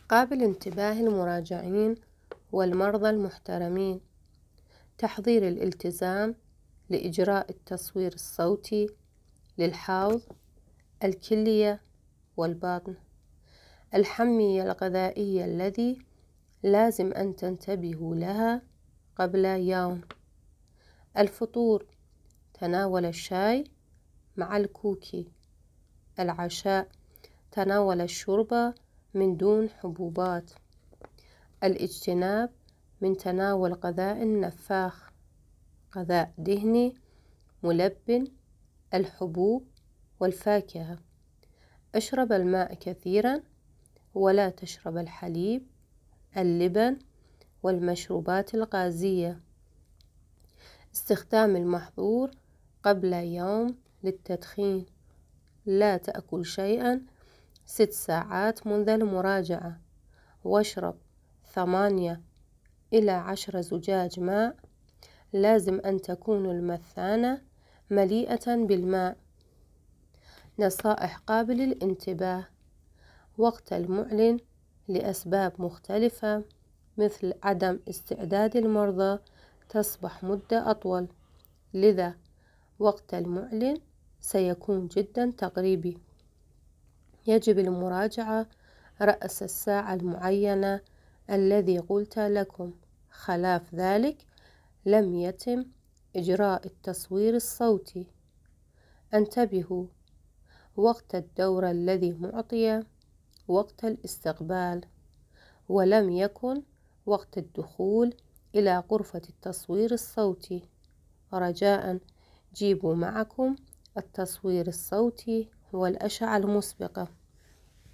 قابل انتباه المراجعين والمرضى المحترمين. تحضير الالتزام لإجراء التصوير الصوتي للحوض، الكلية والبطن. الحمية الغذائية الذي لازم أن تنتبهوا لها قبل يوم. الفطور، تناول الشاي مع الكوكي. العشاء، تناول الشوربة من دون حبوبات. الاجتناب من تناول غذاء نفاخ، غذاء دهني ملبن، الحبوب والفاكهة. اشرب الماء كثيرا ولا تشرب الحليب، اللبن والمشروبات الغازية. استخدام المحظور قبل يوم للتدخين. لا تأكل شيئا 6 ساعات منذ المراجعة، واشرب 8 إلى 10 زجاج ماء. لازم أن تكون المثانة مليئة بالماء. نصائح قابل للانتباه وقت المعلن لأسباب مختلفة مثل عدم استعداد المرضى تصبح مدة أطول، لذا وقت المعلن سيكون جدا تقريبي. يجب المراجعة رأس الساعة المعينة الذي قلت لكم، خلاف ذلك لم يتم إجراء التصوير الصوتي. انتبهوا وقت الدورة الذي معطي وقت الاستقبال، ولم يكن وقت الدخول إلى غرفة التصوير الصوتي. رجاء جيبوا معكم التصوير الصوتي والأشعة المسبقة.